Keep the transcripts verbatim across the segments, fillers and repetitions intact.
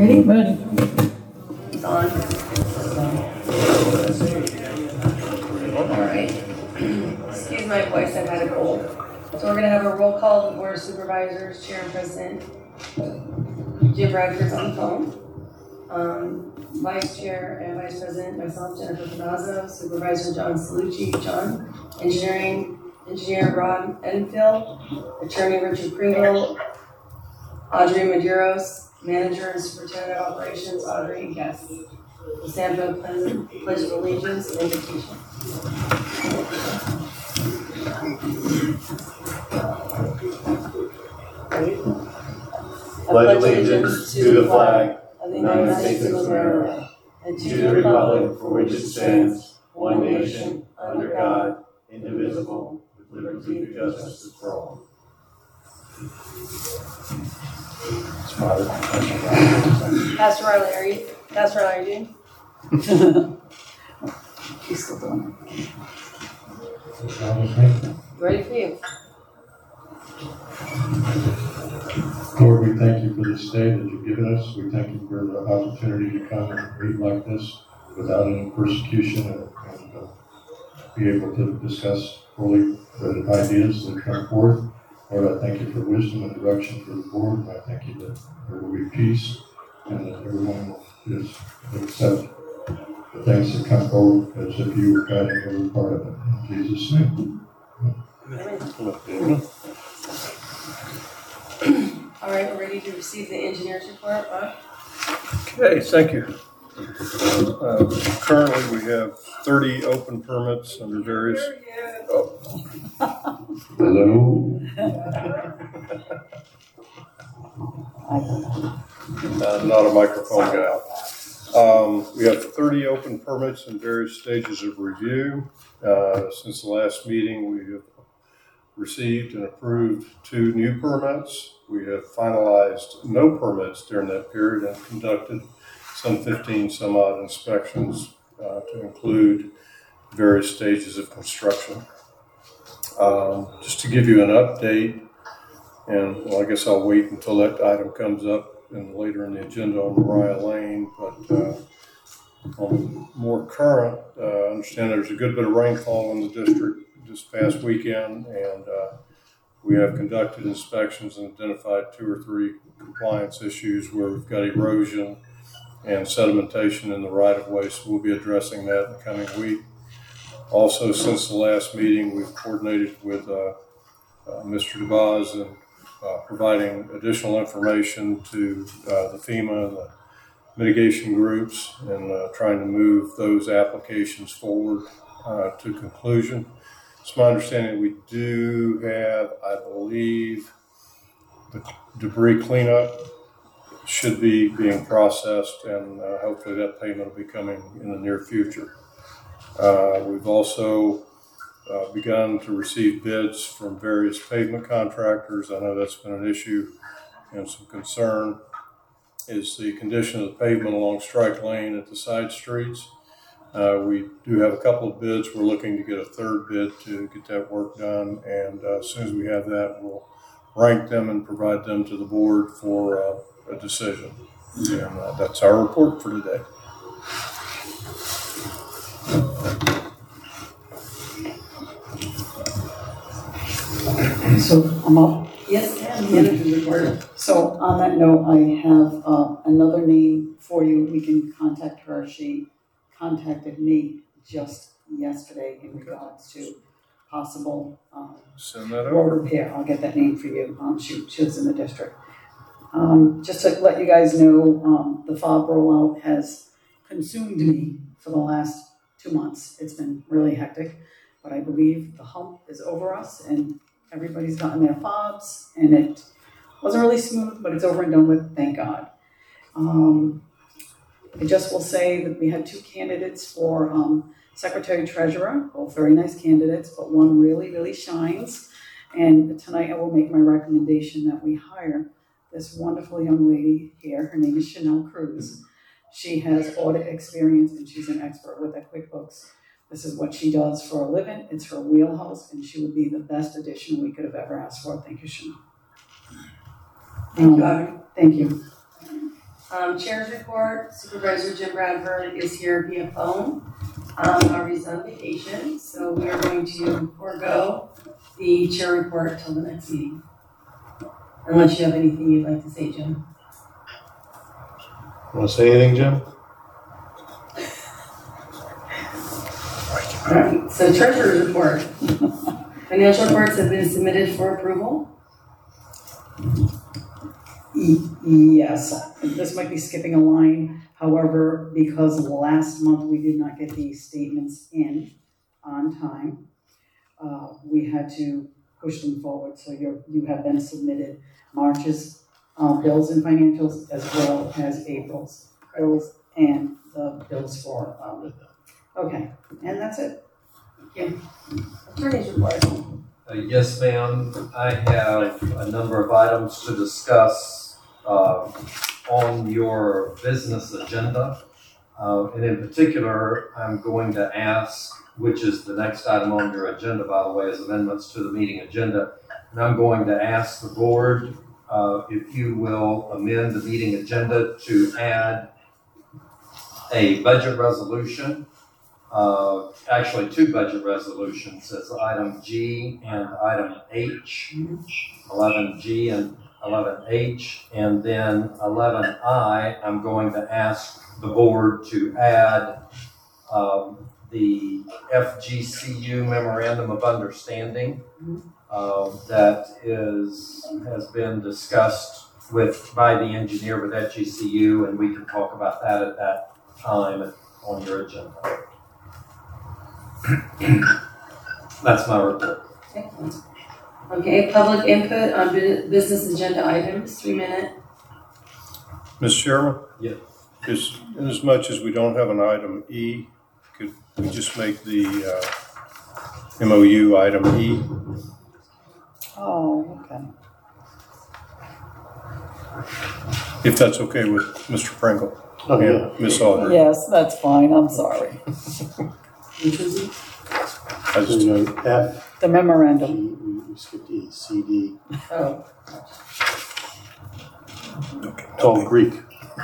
Ready? Ready. It's on. All right. Excuse my voice, I've had a cold. So we're going to have a roll call of the Board of Supervisors, Chair and President. Jim Bradford's on the phone. Um, Vice Chair and Vice President, myself, Jennifer Panazzo, Supervisor John Salucci, John, Engineering Engineer Ron Enfield, Attorney Richard Pringle, Audrey Medeiros, Manager and Superintendent of Operations, Audrey Guest. The Sandville Pledge of Allegiance and Invocation. I pledge allegiance to the flag of the United States of America and to the republic for which it stands, one nation, under God, indivisible, with liberty and justice for all. Pastor Riley, are you? Pastor Riley, are you doing? She's still doing it. Ready for you. Lord, we thank you for this day that you've given us. We thank you for the opportunity to come and meet like this without any persecution and, and uh, be able to discuss fully the ideas that come forth. Lord, I thank you for wisdom and direction for the board, and I thank you that there will be peace and that everyone will just accept the things that come forward as if you were guiding every part of it. In Jesus' name. Amen. All right, we're ready to receive the engineer's report. Bob? Okay, thank you. Uh, currently, we have thirty open permits under various. Oh. Hello. uh, not a microphone guy. Um, we have thirty open permits in various stages of review. Uh, since the last meeting, we have received and approved two new permits. We have finalized no permits during that period and conducted some fifteen some odd inspections uh, to include various stages of construction. Um, just to give you an update, and well, I guess I'll wait until that item comes up and later in the agenda on Mariah Lane, but uh, on more current, uh, I understand there's a good bit of rainfall in the district this past weekend, and uh, we have conducted inspections and identified two or three compliance issues where we've got erosion and sedimentation in the right-of-way, so we'll be addressing that in the coming week. Also, since the last meeting, we've coordinated with uh, uh, Mister DeBoz and uh, providing additional information to uh, the FEMA and the mitigation groups and uh, trying to move those applications forward uh, to conclusion. It's my understanding we do have, I believe, the debris cleanup should be being processed, and uh, hopefully that payment will be coming in the near future. Uh, we've also uh, begun to receive bids from various pavement contractors. I know that's been an issue and some concern is the condition of the pavement along Strike Lane at the side streets. Uh, we do have a couple of bids. We're looking to get a third bid to get that work done, and uh, as soon as we have that, we'll rank them and provide them to the board for uh, a decision. And uh, that's our report for today. So I'm up. Yes, ma'am. Manager's report. So on that note, I have uh, another name for you. We can contact her. She contacted me just yesterday in regards to possible um, Send that road over. repair. I'll get that name for you. Um, she, she lives in the district. Um, just to let you guys know, um, the fob rollout has consumed me for the last two months. It's been really hectic, but I believe the hump is over us and everybody's gotten their fobs, and it wasn't really smooth, but it's over and done with, thank God. Um, I just will say that we had two candidates for um, Secretary Treasurer, both very nice candidates, but one really, really shines. And tonight I will make my recommendation that we hire this wonderful young lady here. Her name is Chanel Cruz. She has audit experience and she's an expert with the QuickBooks. This is what she does for a living. It's her wheelhouse, and she would be the best addition we could have ever asked for. Thank you, Chanel. Thank Um, you, Audrey. Thank you. Um, Chair's report, Supervisor Jim Bradford is here via phone. Um, Harvey's on vacation, so we are going to forego the chair report till the next meeting. Unless you have anything you'd like to say, Jim. Want to say anything, Jim? All right, so treasurer's report. Financial reports have been submitted for approval. E- Yes, this might be skipping a line, however, because last month we did not get these statements in on time, uh, we had to push them forward, so you're, you have been submitted March's, uh, bills and financials as well as April's bills and the bills for, um, okay, and that's it. Attorney's report. Uh, yes, ma'am. I have a number of items to discuss uh, on your business agenda. Uh, and in particular, I'm going to ask, which is the next item on your agenda, by the way, is amendments to the meeting agenda. And I'm going to ask the board uh, if you will amend the meeting agenda to add a budget resolution. Uh, actually, two budget resolutions as item G and item H, eleven G and eleven H, and then eleven I, I'm going to ask the board to add um, the F G C U Memorandum of Understanding uh, that is has been discussed with by the engineer with F G C U, and we can talk about that at that time on your agenda. That's my report. Excellent. Okay, public input on bu- business agenda items, three minute. Mister Chairman? Yes. Is, in as much as we don't have an item E, could we just make the uh, M O U item E? Oh, okay. If that's okay with Mister Pringle Oh, and Miz Audrey. Yes, that's fine, I'm sorry. Which was it? I just- So, you know, F, The G, memorandum. we, we skipped E, C, D. Oh. It's all Greek.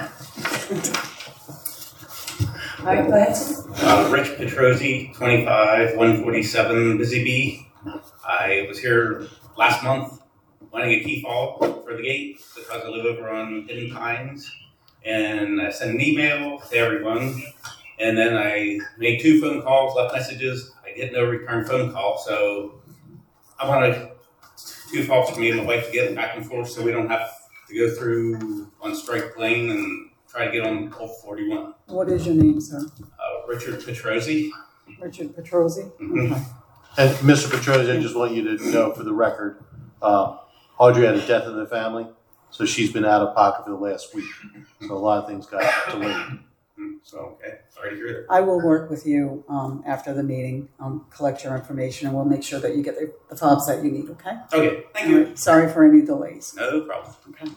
All right, go ahead, sir. Uh, Rich Petrozzi, twenty-five, one forty-seven Busy Bee. I was here last month wanting a key fob for the gate because I live over on Hidden Pines. And I sent an email to everyone. And then I made two phone calls, left messages. I get no return phone call. So I wanted two fobs for me and my wife to get back and forth so we don't have to go through on Strike Lane and try to get on Old forty-one. What is your name, sir? Uh, Richard Petrozzi. Richard Petrozzi? Mhm. Okay. And Mister Petrozzi, I just want you to know for the record, uh, Audrey had a death in the family, so she's been out of pocket for the last week. So a lot of things got delayed. Mm, So, okay, sorry to hear that. I will work with you um, after the meeting, um, collect your information, and we'll make sure that you get the, the fobs that you need, okay? Okay, thank All you. right. Sorry for any delays. No problem. Okay.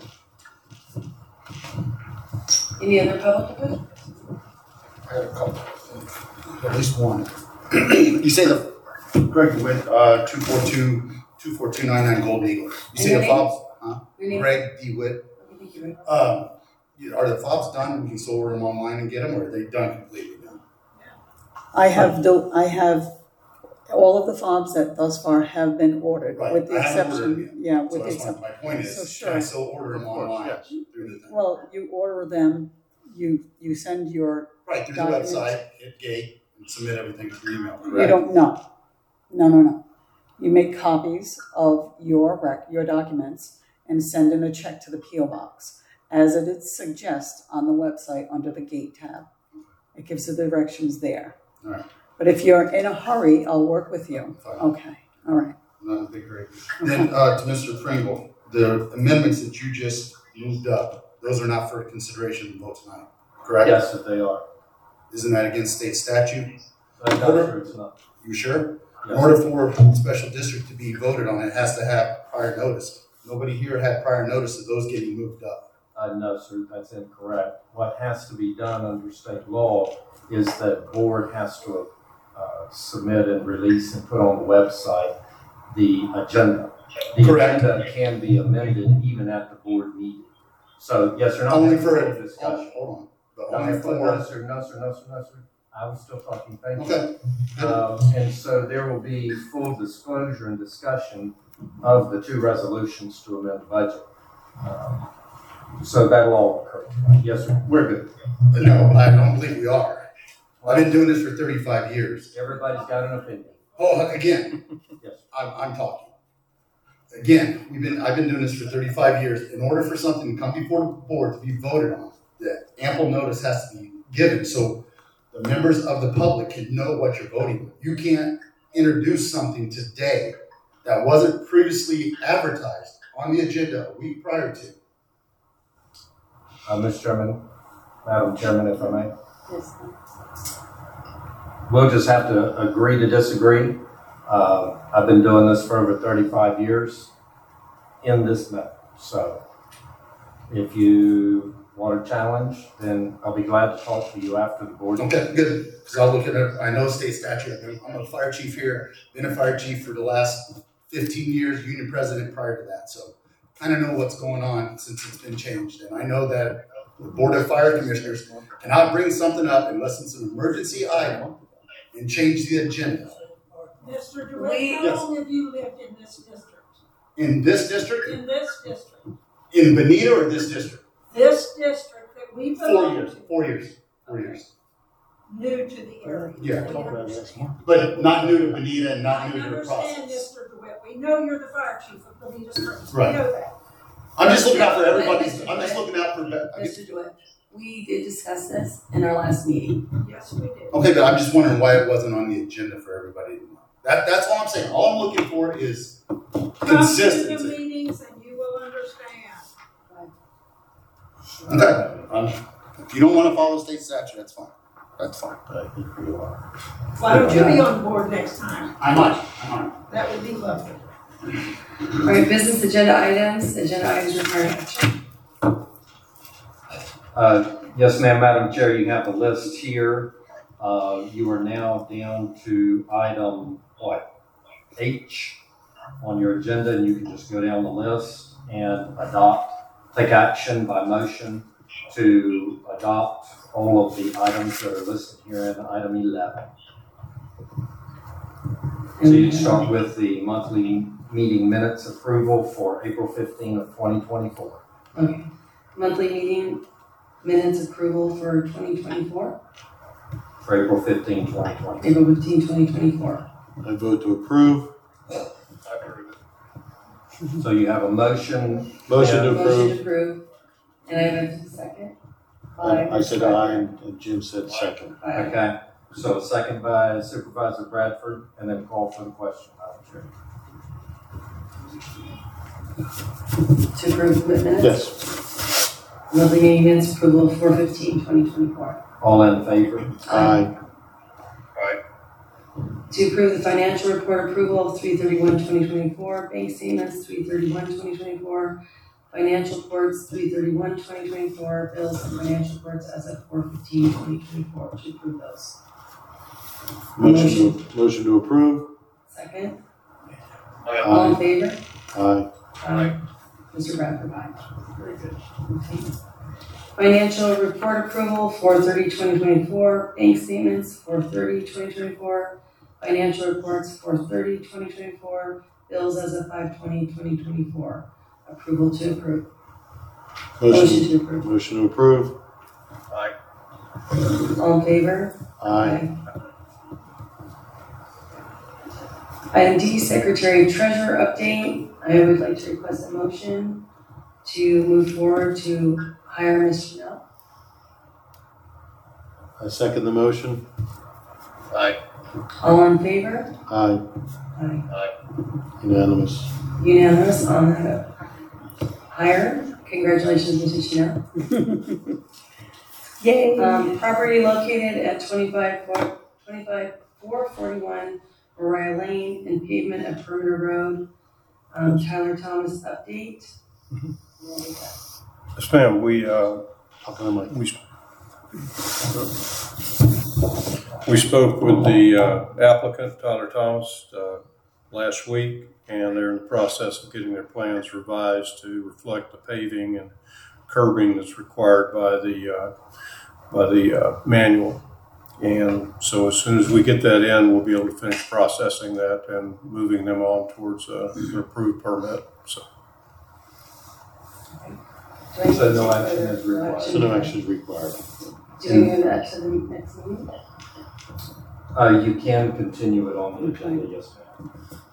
Any other public input? I got a couple, at least one. You say the, Greg DeWitt, uh, two four two, two four two nine nine Golden Eagle. You say your the name? fobs, huh? Your name? Greg DeWitt. Okay, thank you. Um, you- are the fobs done? We can still order them online and get them, or are they done completely done? I have, the, I have all of the fobs that thus far have been ordered, Right. with the I haven't exception, ordered them yeah, So with the that's exception. my, my point is, So sure. can I still order them Of course, online yes. through the thing? Well, you order them, you, you send your, Right, through the documents. website, hit gate, and submit everything through email, you correct? don't, no, no, no, no. You make copies of your rec, your documents and send in a check to the P O box, as it is suggests on the website under the gate tab. It gives the directions there. All right. But if you're in a hurry, I'll work with you. Fine. Okay, all right. Not a big hurry. Then, uh, to Mister Pringle, the amendments that you just moved up, those are not for consideration and vote tonight, correct? Yes, that they are. Isn't that against state statute? I'm not sure it's not. You sure? In Yes. order for a special district to be voted on, it has to have prior notice. Nobody here had prior notice of those getting moved up. Uh, no, sir, that's incorrect. What has to be done under state law is that board has to uh, submit and release and put on the website the agenda. The Correct. agenda can be amended even at the board meeting. So, yes or no? Only for, Full hold discussion. hold on, but No, only no, for, sir, no, sir, no, sir, no, sir. I was still talking, thank you. okay. Um, and so there will be full disclosure and discussion of the two resolutions to amend the budget. Um, So that'll all occur. Yes, sir. We're good. No, I don't believe we are. I've been doing this for thirty-five years. Everybody's got an opinion. Oh, again, Yes. I'm, I'm talking. Again, we've been, I've been doing this for thirty-five years. In order for something to come before the board to be voted on, that ample notice has to be given, so the members of the public can know what you're voting on. You can't introduce something today that wasn't previously advertised on the agenda a week prior to. Uh, Mister Chairman, Madam Chairman, if I may. Yes. We'll just have to agree to disagree. Uh, I've been doing this for over thirty-five years in this method. So if you want a challenge, then I'll be glad to talk to you after the board. Okay, good, because I'll look at it, I know state statute, I'm a fire chief here, been a fire chief for the last fifteen years, union president prior to that, so kind of know what's going on since it's been changed, and I know that the Board of Fire Commissioners cannot bring something up unless it's an emergency item and change the agenda. Mister We- DeWitt, how Yes. long have you lived in this district? In this district, In this district? in Benita or this district? This district that we Four belong years, to, four years, four years. new to the area. Yeah. We understand. But not new to Benita and I not new to the understand, process. Mister DeWitt, we know you're the fire chief of Benita Springs, we Right. know that. I'm just looking out for everybody's, I'm just looking out for, I guess- Mister DeWitt, we did discuss this in our last meeting. Yes, we did. okay, but I'm just wondering why it wasn't on the agenda for everybody to know. That, that's all I'm saying. All I'm looking for is Come to the consistency. meetings and you will understand. Okay, um, if you don't wanna follow state statute, that's fine. That's fine. But I think we are. Why don't you be on board next time? I might, I might. That would be lovely. All right, business agenda items, agenda items requiring action. Uh, yes, ma'am, Madam Chair, you have the list here. Uh, you are now down to item, what, H on your agenda, and you can just go down the list and adopt, take action by motion to adopt all of the items that are listed here in item eleven. So you start with the monthly meeting minutes approval for April fifteenth of twenty twenty-four. Okay, monthly meeting minutes approval for twenty twenty-four, For April fifteenth, twenty twenty. April fifteenth, twenty twenty-four. I vote to approve. So you have a motion. Motion to Motion approve. approved, and I have a second. I I said By- aye and Jim said second. by- Okay, so a second by Supervisor Bradford, and then call for the question, Madam Chair. To approve the minutes? Yes. Monthly meeting minutes approval of four fifteen, twenty twenty-four. All in favor? Aye. To approve the financial report approval of three thirty-one, twenty twenty-four, bank statements, three thirty-one, twenty twenty-four, financial reports, three thirty-one, twenty twenty-four, bills and financial reports as of four fifteen, twenty twenty-four, to approve those. Motion to, motion to approve. Second? All in Aye. favor? Aye. Aye. Mister Bradford, aye. Very good. Okay. Financial report approval, four thirty, twenty twenty-four, bank statements, four thirty, twenty twenty-four, financial reports, four thirty, twenty twenty-four, bills as of five twenty, twenty twenty-four. Approval to approve. Motion Motion, to approve. motion to approve. All in favor? Aye. Item D, Secretary Treasurer update. I would like to request a motion to move forward to hire Miz Chanel. I second the motion. All in favor? Aye. Aye. Unanimous. Unanimous on the hire. Congratulations, Missus Chanel. Yay. Um, property located at twenty-five, four, twenty-five, four forty-one Mariah Lane and pavement at Perimeter Road. Um, Tyler Thomas update. Yes, ma'am, we, uh, How come I? we, we spoke with the uh, applicant, Tyler Thomas, uh, last week, and they're in the process of getting their plans revised to reflect the paving and curbing that's required by the, uh, by the uh, manual. And so as soon as we get that in, we'll be able to finish processing that and moving them on towards uh, an approved permit. So. Do I need So to no take action further- is required. So no action is required. Do we move that to the next meeting? Uh, you can continue it on the agenda, yes, ma'am.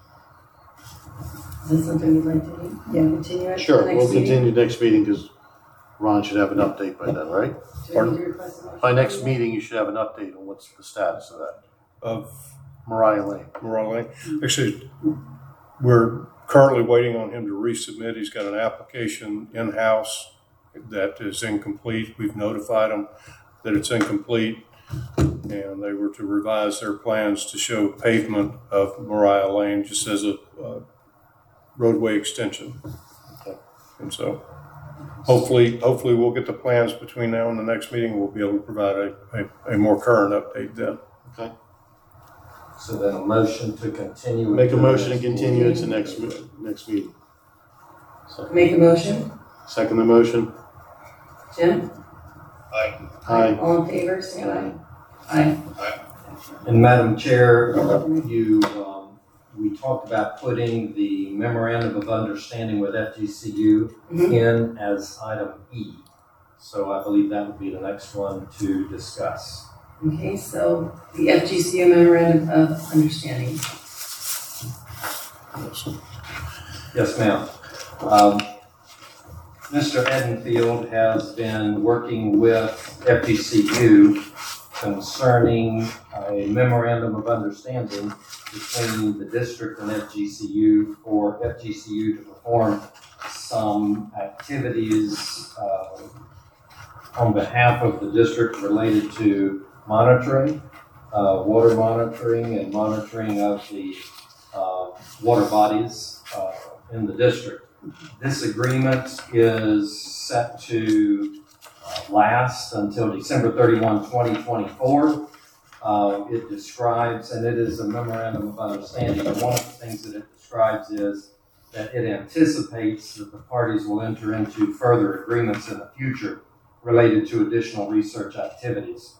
Is that something you'd like to do? Yeah. Continue it to Sure, the next we'll meeting? continue next meeting because Ron should have an update by then, right? Do we need to request a motion? By next meeting, you should have an update on what's the status of that. Of Mariah Lane. Morale Lane. Actually, we're currently waiting on him to resubmit. He's got an application in-house that is incomplete. We've notified him that it's incomplete, and they were to revise their plans to show pavement of Mariah Lane just as a uh, roadway extension. And so hopefully, hopefully we'll get the plans between now and the next meeting. We'll be able to provide a, a, a more current update then. Okay. So then a motion to continue. it Make a to the motion to next continue it to meeting. next, me- next meeting. Second. Make a motion. Second the motion. Jim? Aye. All in favor, say aye. Aye. And Madam Chair, you, um, we talked about putting the memorandum of understanding with F G C U Mhm. in as item E. So I believe that would be the next one to discuss. Okay, so the F G C U memorandum of understanding. Yes, ma'am. Um, Mister Edenfield has been working with F G C U concerning a memorandum of understanding between the district and F G C U for F G C U to perform some activities uh, on behalf of the district related to monitoring, uh, water monitoring and monitoring of the uh, water bodies uh, in the district. This agreement is set to uh, last until December thirty-first, twenty twenty-four. Uh, it describes, and it is a memorandum of understanding, and one of the things that it describes is that it anticipates that the parties will enter into further agreements in the future related to additional research activities.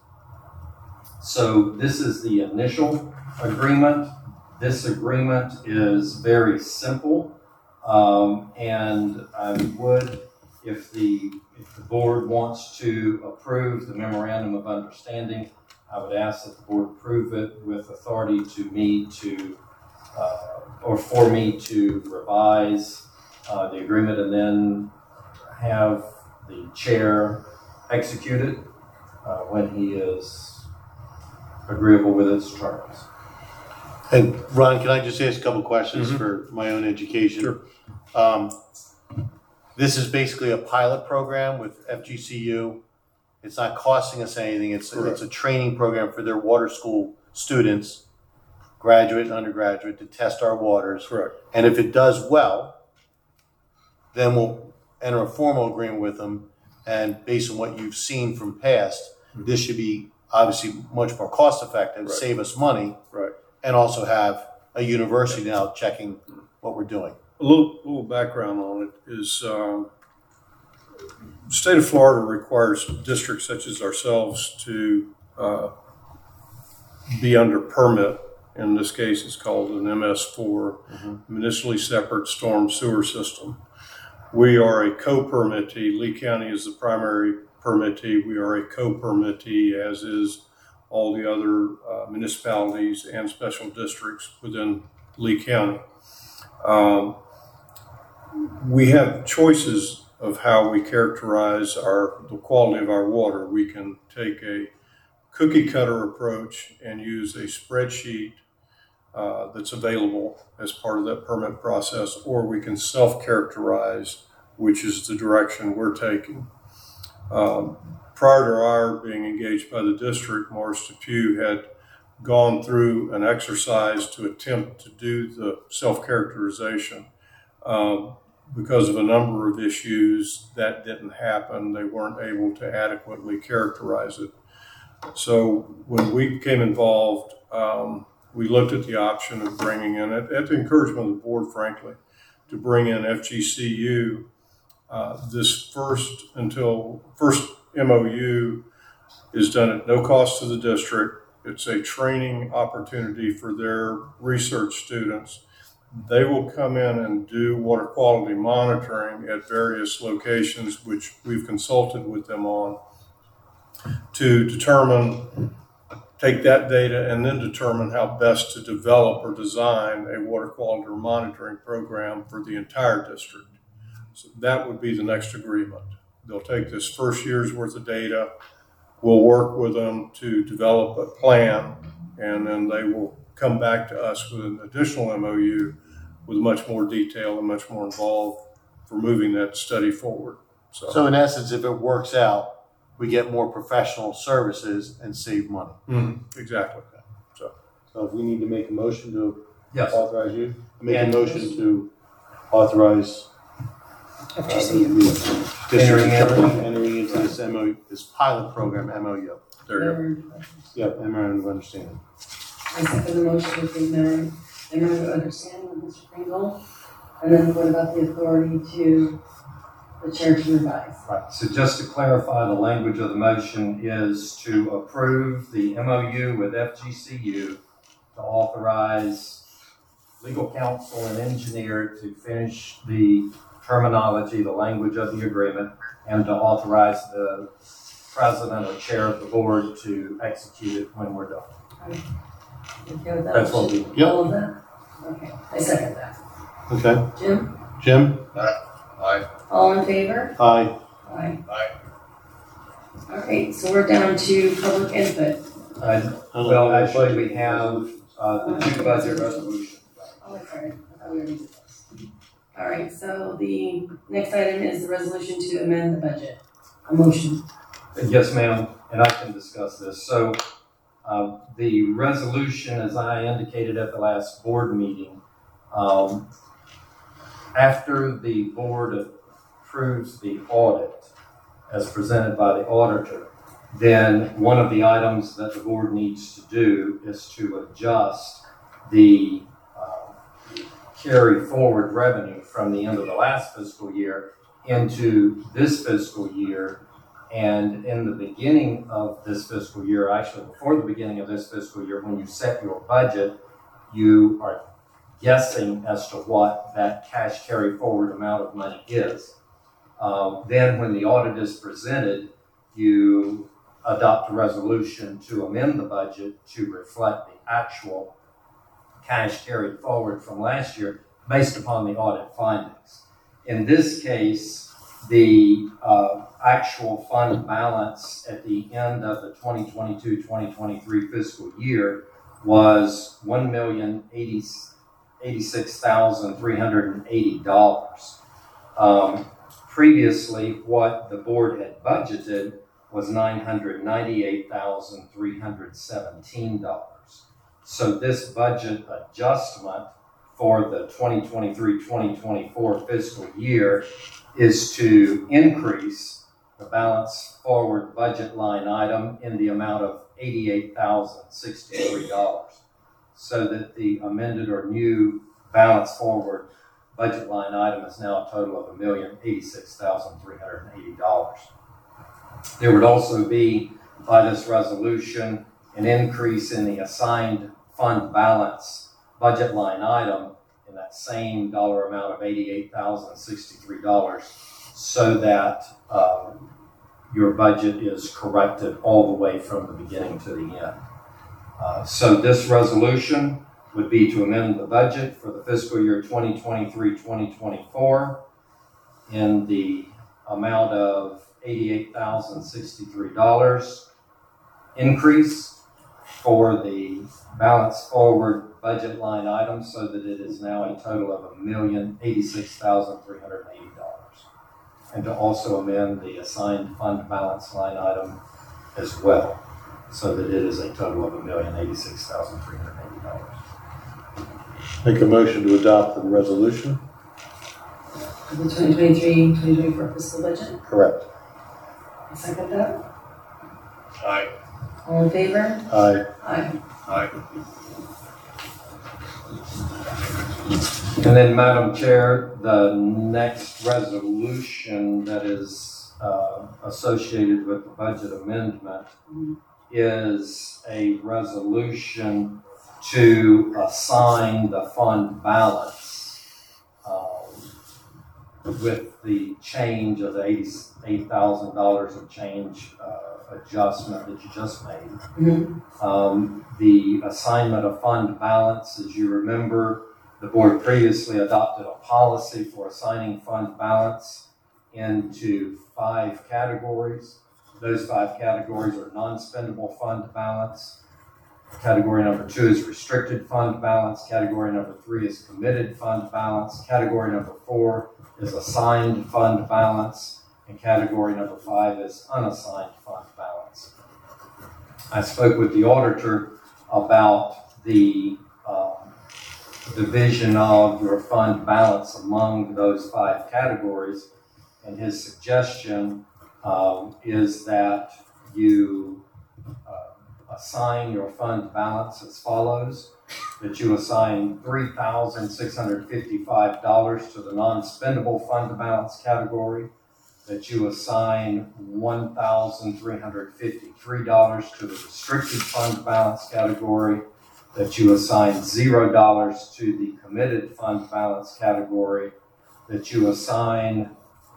So this is the initial agreement. This agreement is very simple. Um, and I would, if the, if the board wants to approve the memorandum of understanding, I would ask that the board approve it with authority to me to, uh, or for me to revise uh, the agreement and then have the chair execute it uh, when he is agreeable with its terms. And Ron, can I just ask a couple questions Mhm. for my own education? Sure. Um, this is basically a pilot program with F G C U. It's not costing us anything. It's, it's a training program for their water school students, graduate and undergraduate, to test our waters. Correct. And if it does well, then we'll enter a formal agreement with them. And based on what you've seen from past, this should be obviously much more cost effective, Right. save us money, Right. and also have a university now checking what we're doing. A little, little background on it is um, the state of Florida requires districts such as ourselves to uh, be under permit. In this case, it's called an M S four, Mm-hmm. municipally separate storm sewer system. We are a co-permittee. Lee County is the primary permittee. We are a co-permittee, as is all the other uh, municipalities and special districts within Lee County. Um, we have choices of how we characterize our the quality of our water. We can take a cookie cutter approach and use a spreadsheet uh, that's available as part of that permit process, or we can self-characterize, which is the direction we're taking. Um, prior to our being engaged by the district, Morris Depew had gone through an exercise to attempt to do the self-characterization. Um, because of a number of issues, that didn't happen. They weren't able to adequately characterize it. So when we became involved, um, we looked at the option of bringing in, at, at the encouragement of the board, frankly, to bring in F G C U Uh, this first until first M O U is done at no cost to the district. It's a training opportunity for their research students. They will come in and do water quality monitoring at various locations, which we've consulted with them on, to determine, take that data and then determine how best to develop or design a water quality monitoring program for the entire district. So that would be the next agreement. They'll take this first year's worth of data. We'll work with them to develop a plan, and then they will come back to us with an additional M O U with much more detail and much more involved for moving that study forward. So, So in essence, if it works out, we get more professional services and save money. mhm, exactly. So, So if we need to make a motion to Yes. authorize you, make a And- motion to authorize uh, F G C U. the district Entering attorney in. entering into this M O U, this pilot program M O U. there you go. Yep, memorandum of understanding. I second the motion with the memorandum memorandum of understanding with Mister Pringle. And then what about the authority to the chair to revise? Right, so just to clarify, the language of the motion is to approve the M O U with F G C U to authorize legal counsel and engineer to finish the terminology, the language of the agreement, and to authorize the president or chair of the board to execute it when we're done. You okay with that? That's what we, Yep. All of that? Okay, I second that. Okay, Jim, Jim? all in favor? Aye. Aye. All right, so we're down to public input. uh, well, actually, we have, uh, the two budget resolutions. Oh, that's all right. I thought we already did this. All right, so the next item is the resolution to amend the budget. A motion. Yes, ma'am, and I can discuss this. So, uh, the resolution, as I indicated at the last board meeting, um, after the board approves the audit as presented by the auditor, then one of the items that the board needs to do is to adjust the uh, carry forward revenue from the end of the last fiscal year into this fiscal year. And in the beginning of this fiscal year, actually before the beginning of this fiscal year, when you set your budget, you are guessing as to what that cash carry forward amount of money is. Um, then when the audit is presented, you adopt a resolution to amend the budget to reflect the actual cash carried forward from last year based upon the audit findings. In this case, the uh, actual fund balance at the end of the twenty twenty-two twenty twenty-three fiscal year was one million eighty-six thousand three hundred eighty dollars. Um, previously, what the board had budgeted was nine hundred ninety-eight thousand three hundred seventeen dollars. So this budget adjustment for the twenty twenty-three twenty twenty-four fiscal year is to increase the balance forward budget line item in the amount of eighty-eight thousand sixty-three dollars, so that the amended or new balance forward budget line item is now a total of one million eighty-six thousand three hundred eighty dollars. There would also be, by this resolution, an increase in the assigned fund balance budget line item in that same dollar amount of eighty-eight thousand sixty-three dollars, so that um, your budget is corrected all the way from the beginning to the end. Uh, so this resolution would be to amend the budget for the fiscal year twenty twenty-three twenty twenty-four in the amount of eighty-eight thousand sixty-three dollars increase for the balance forward budget line item, so that it is now a total of one million eighty-six thousand three hundred eighty dollars. And to also amend the assigned fund balance line item as well, so that it is a total of one million eighty-six thousand three hundred eighty dollars. Make a motion to adopt the resolution? For the twenty twenty-three twenty twenty-four fiscal budget. Correct. I second that. Aye. All in favor? Aye. Aye. Aye. And then, Madam Chair, the next resolution that is uh, associated with the budget amendment is a resolution to assign the fund balance um, with the change of the eighty thousand dollars of change uh, adjustment that you just made. Mhm. Um, the assignment of fund balance, as you remember, the board previously adopted a policy for assigning fund balance into five categories. Those five categories are non-spendable fund balance. Category number two is restricted fund balance. Category number three is committed fund balance. Category number four is assigned fund balance. And category number five is unassigned fund balance. I spoke with the auditor about the um, division of your fund balance among those five categories, and his suggestion um, is that you uh, assign your fund balance as follows: that you assign three thousand six hundred fifty-five dollars to the non-spendable fund balance category, that you assign one thousand three hundred fifty-three dollars to the restricted fund balance category, that you assign zero dollars to the committed fund balance category, that you assign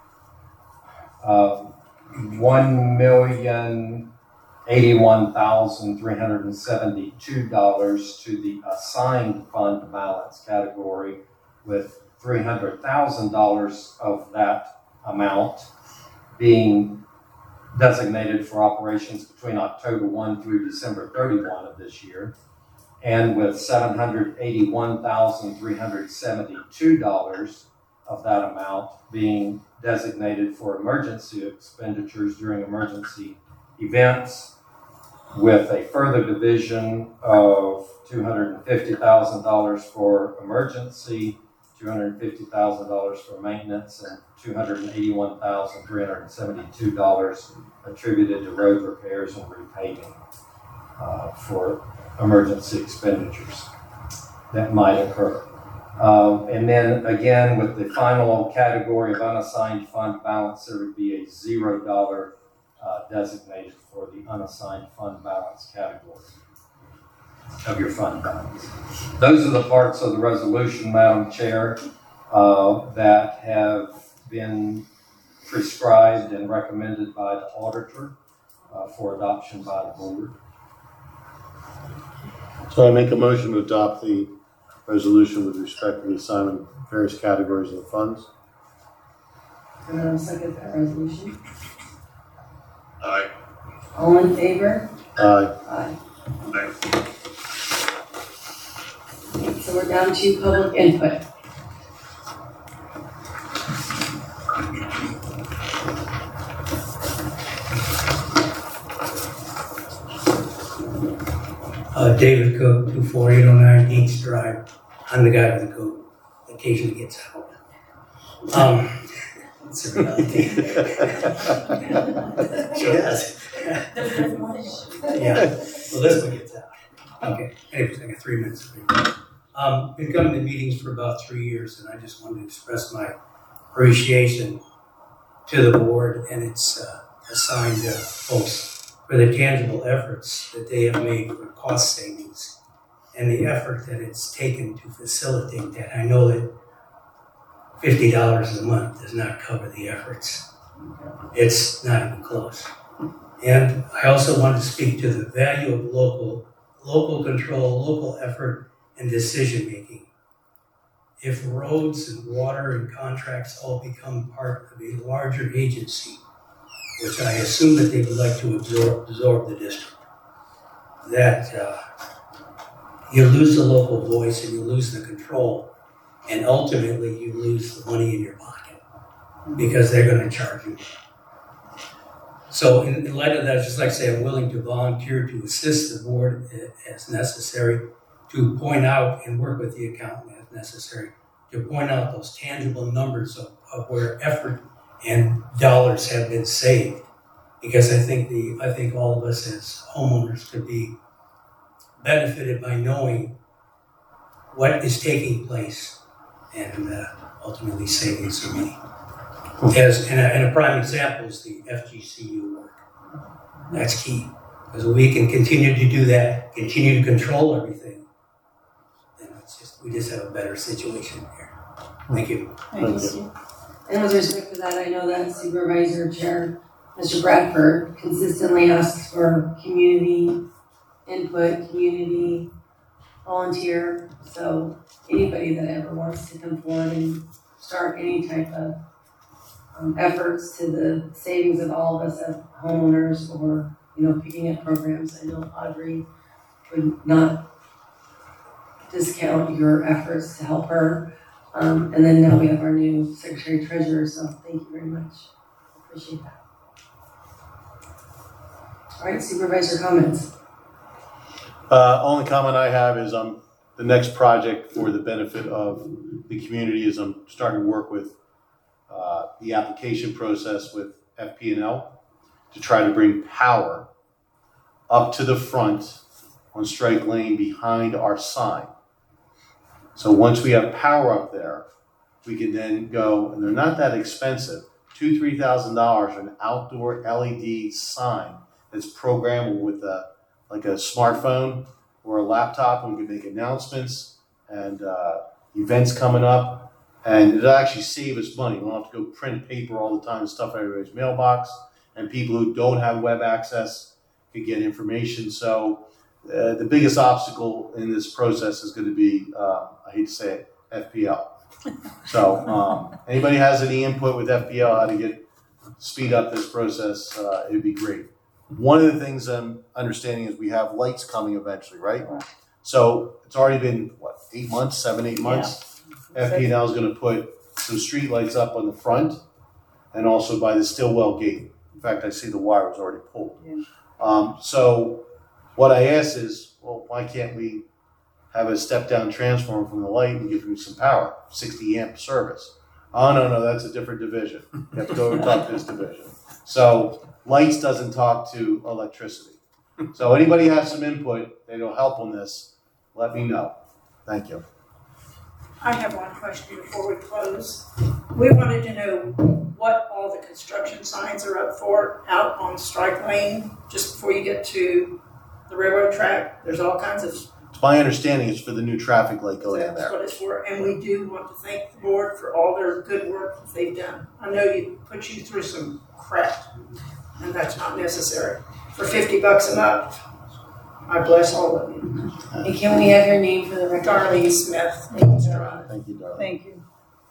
uh, one million eighty-one thousand three hundred seventy-two dollars to the assigned fund balance category, with three hundred thousand dollars of that amount being designated for operations between October first through December thirty-first of this year, and with seven hundred eighty-one thousand three hundred seventy-two dollars of that amount being designated for emergency expenditures during emergency events, with a further division of two hundred fifty thousand dollars for emergency, two hundred fifty thousand dollars for maintenance, and two hundred eighty-one thousand three hundred seventy-two dollars attributed to road repairs and repaving uh, for emergency expenditures that might occur. Um, and then again, with the final category of unassigned fund balance, there would be a zero dollar uh, designated for the unassigned fund balance category of your fund balance. Those are the parts of the resolution, Madam Chair, uh, that have been prescribed and recommended by the auditor uh, for adoption by the board. So I make a motion to adopt the resolution with respect to the assignment of various categories of the funds. Do I have a second that resolution? Aye. All in favor? Aye. Aye. Okay, so we're down to public input. Uh, David Cook, two four eight oh nine East Drive. I'm the guy with the coat. Occasionally gets out. Um, it's a reality. Yes. Yeah. Well, this one gets out. Okay. Anyways, I got three minutes. Um, been coming to meetings for about three years, and I just wanted to express my appreciation to the board and its uh, assigned uh, folks for the tangible efforts that they have made for cost savings and the effort that it's taken to facilitate that. I know that fifty dollars a month does not cover the efforts. It's not even close. And I also want to speak to the value of local, local control, local effort, and decision-making. If roads and water and contracts all become part of a larger agency, which I assume that they would like to absorb, absorb the district, that uh, you lose the local voice and you lose the control, and ultimately you lose the money in your pocket because they're going to charge you. So in, in light of that, just like I say, I'm willing to volunteer to assist the board as necessary, to point out and work with the accountant as necessary, to point out those tangible numbers of, of where effort and dollars have been saved, because I think the I think all of us as homeowners could be benefited by knowing what is taking place and uh, ultimately saving some money. As, and, a, and a prime example is the F G C U work. That's key. Because we can continue to do that, continue to control everything, then it's just, we just have a better situation here. Thank you. Thank you. And with respect to that, I know that Supervisor Chair, Mister Bradford, consistently asks for community input, community volunteer. So anybody that ever wants to come forward and start any type of um, efforts to the savings of all of us as homeowners, or you know, picking up programs. I know Audrey would not discount your efforts to help her. Um, and then now we have our new Secretary Treasurer, so thank you very much. Appreciate that. All right, Supervisor comments. Uh, only comment I have is um, the next project for the benefit of the community is I'm starting to work with uh, the application process with F P and L to try to bring power up to the front on Strike Lane behind our sign. So once we have power up there, we can then go, and they're not that expensive, two, three thousand dollars for an outdoor L E D sign that's programmable with a like a smartphone or a laptop, and we can make announcements and uh, events coming up, and it'll actually save us money. We don't have to go print paper all the time and stuff in everybody's mailbox, and people who don't have web access can get information. So uh, the biggest obstacle in this process is going to be, uh, I hate to say it, F P L. So um, anybody has any input with F P L, how to get speed up this process, uh, it'd be great. One of the things I'm understanding is we have lights coming eventually, right? Right. So it's already been, what, eight months, seven, eight months? F P and L is going to put some street lights up on the front and also by the Stillwell gate. In fact, I see the wire was already pulled. Yeah. Um, so what I asked is, well, why can't we have a step-down transformer from the light and give you some power, sixty amp service? Oh, no, no, that's a different division. You have to go and talk to this division. So lights doesn't talk to electricity. So anybody has some input, that'll help on this, let me know. Thank you. I have one question before we close. We wanted to know what all the construction signs are up for out on Strike Lane, just before you get to the railroad track. There's all kinds of, It's my understanding it's for the new traffic light going in that's there. what it's for. And we do want to thank the board for all their good work that they've done. I know you put you through some crap, and that's not necessary. For fifty bucks a month, I bless all of you. And can we have your name for the record? Darlene please? Smith. Thank you, Darlene. Thank you, darling. Thank you.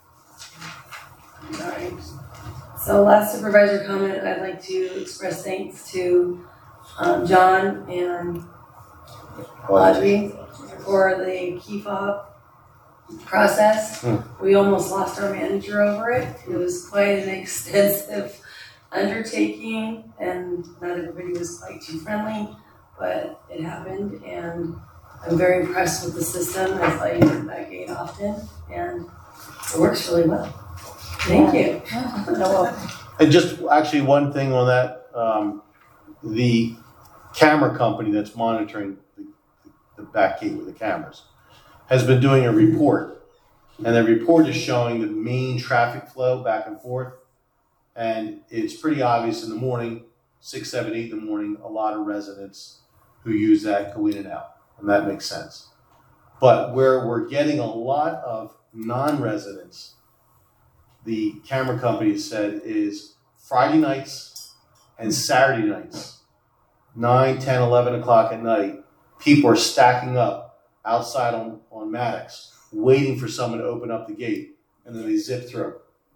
All right. So last supervisor comment, I'd like to express thanks to um, John and Audrey for the key fob process. Hmm. We almost lost our manager over it. It was quite an extensive undertaking, and not everybody was quite too friendly, but it happened, and I'm very impressed with the system. I fly into that gate often, and it works really well. Thank you. And just actually one thing on that, um, the camera company that's monitoring the, the back gate with the cameras has been doing a report, and the report is showing the main traffic flow back and forth, and it's pretty obvious in the morning, six, seven, eight in the morning, a lot of residents who use that go in and out, and that makes sense. But where we're getting a lot of non-residents, the camera company said, is Friday nights and Saturday nights, nine, ten, eleven o'clock at night, people are stacking up outside on, on Maddox, waiting for someone to open up the gate, and then they zip through.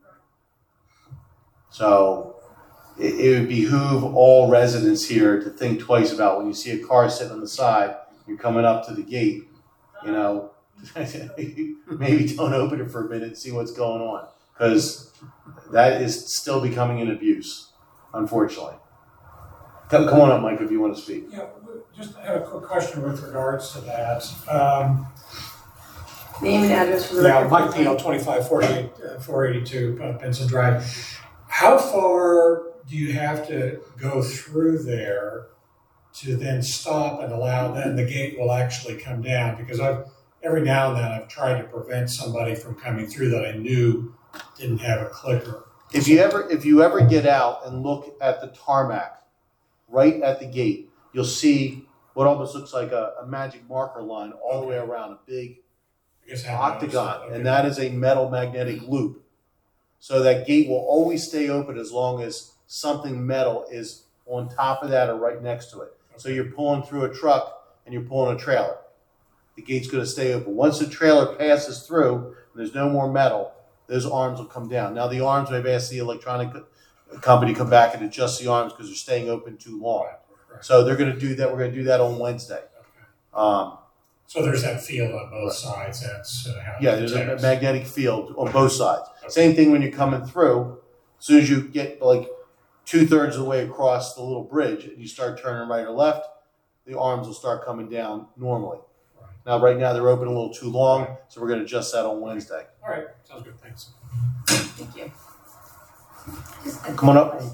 So it, it would behoove all residents here to think twice about when you see a car sitting on the side, you're coming up to the gate, you know, maybe don't open it for a minute and see what's going on, because that is still becoming an abuse, unfortunately. Come, come on up, Mike, if you want to speak. Yeah, just had a quick question with regards to that. Um, Name and address for the yeah, record. Mike Pino, twenty-five forty-eight, uh, four eighty-two uh, Benson Drive. How far do you have to go through there to then stop and allow, then the gate will actually come down? Because I've, every now and then I've tried to prevent somebody from coming through that I knew didn't have a clicker. If you ever, if you ever get out and look at the tarmac, right at the gate, you'll see what almost looks like a, a magic marker line all the way around, a big I guess I haven't noticed that. octagon, Okay. and that is a metal magnetic loop. So that gate will always stay open as long as something metal is on top of that or right next to it. So you're pulling through a truck and you're pulling a trailer. The gate's going to stay open. Once the trailer passes through and there's no more metal, those arms will come down. Now the arms, we've asked the electronic company to come back and adjust the arms because they're staying open too long. Right. So they're going to do that. We're going to do that on Wednesday. Um, So there's that field on both sides, that's uh, how. it Yeah, there's a protects. magnetic field on both sides. Same thing when you're coming through. As soon as you get like two thirds of the way across the little bridge and you start turning right or left, the arms will start coming down normally. Right. Now, right now they're open a little too long, so we're going to adjust that on Wednesday. All right, sounds good, thanks. Thank you. Come on up.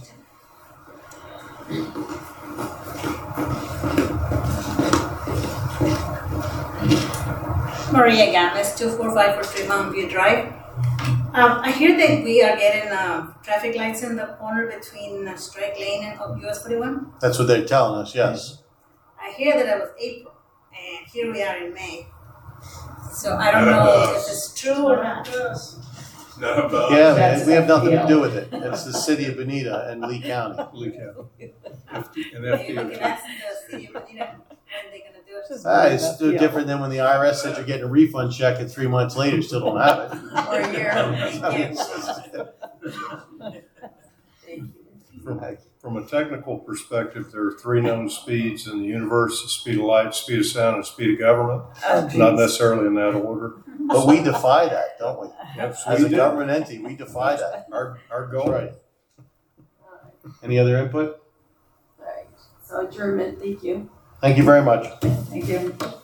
Maria Games, two four five four three Mount View Drive. Um, I hear that we are getting uh, traffic lights in the corner between uh, Strike Lane and U S forty-one. That's what they're telling us, yes. I hear that it was April, and here we are in May. So I don't know if it's true or not. Yeah, That's man, we have nothing to F P L. do with it. It's the city of Bonita and Lee County. Lee County. And Maybe we can F D O T. ask the city of Medina when they're gonna do it. Ah, it's no different than when the I R S said you're getting a refund check and three months later you still don't have it. Or a year. From, from a technical perspective, there are three known speeds in the universe: the speed of light, speed of sound, and speed of government. Oh, geez. Not necessarily in that order. But we defy that, don't we? Yes, As we a do. government entity, we defy that. Our, our That's goal. right. Any other input? Alright, so adjournment, thank you. Thank you very much. Thank you.